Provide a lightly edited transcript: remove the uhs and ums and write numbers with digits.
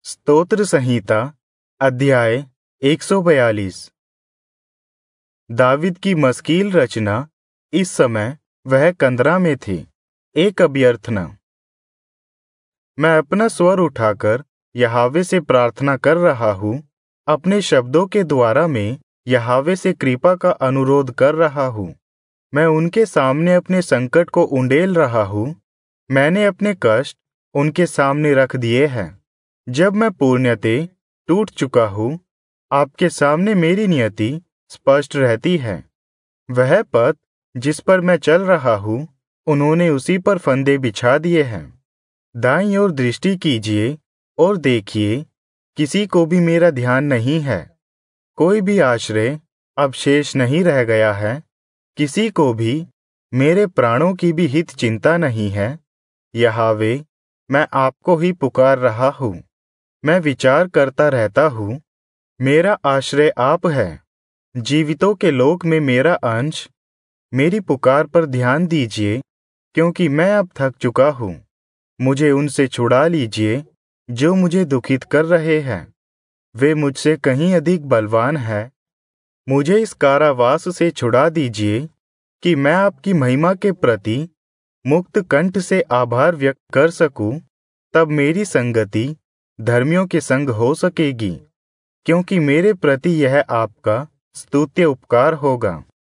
स्तोत्र संहिता अध्याय 142। दाविद की मस्कील रचना। इस समय वह कंदरा में थे। एक अभ्यर्थना। मैं अपना स्वर उठाकर यहोवा से प्रार्थना कर रहा हूँ। अपने शब्दों के द्वारा मैं यहोवा से कृपा का अनुरोध कर रहा हूँ। मैं उनके सामने अपने संकट को उंडेल रहा हूँ। मैंने अपने कष्ट उनके सामने रख दिए हैं। जब मैं पूर्णतः टूट चुका हूँ, आपके सामने मेरी नियति स्पष्ट रहती है। वह पथ जिस पर मैं चल रहा हूँ, उन्होंने उसी पर फंदे बिछा दिए हैं। दाईं ओर दृष्टि कीजिए और देखिए, किसी को भी मेरा ध्यान नहीं है। कोई भी आश्रय अब शेष नहीं रह गया है। किसी को भी मेरे प्राणों की भी हित चिंता नहीं है। यहोवा, मैं आपको ही पुकार रहा हूँ। मैं विचार करता रहता हूँ, मेरा आश्रय आप है। जीवितों के लोक में मेरा अंश। मेरी पुकार पर ध्यान दीजिए, क्योंकि मैं अब थक चुका हूँ। मुझे उनसे छुड़ा लीजिए जो मुझे दुखित कर रहे हैं। वे मुझसे कहीं अधिक बलवान हैं। मुझे इस कारावास से छुड़ा दीजिए कि मैं आपकी महिमा के प्रति मुक्त कंठ से आभार व्यक्त कर सकूं। तब मेरी संगति धर्मियों के संग हो सकेगी, क्योंकि मेरे प्रति यह आपका स्तुत्य उपकार होगा।